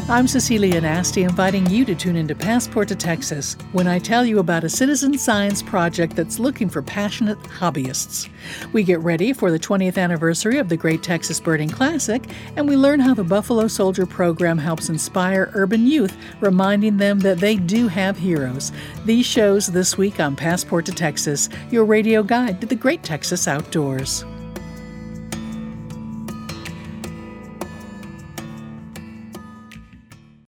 I'm Cecilia Nasty, inviting you to tune into Passport to Texas when I tell you about a citizen science project that's looking for passionate hobbyists. We get ready for the 20th anniversary of the Great Texas Birding Classic, and we learn how the Buffalo Soldier program helps inspire urban youth, reminding them that they do have heroes. These shows this week on Passport to Texas, your radio guide to the Great Texas Outdoors.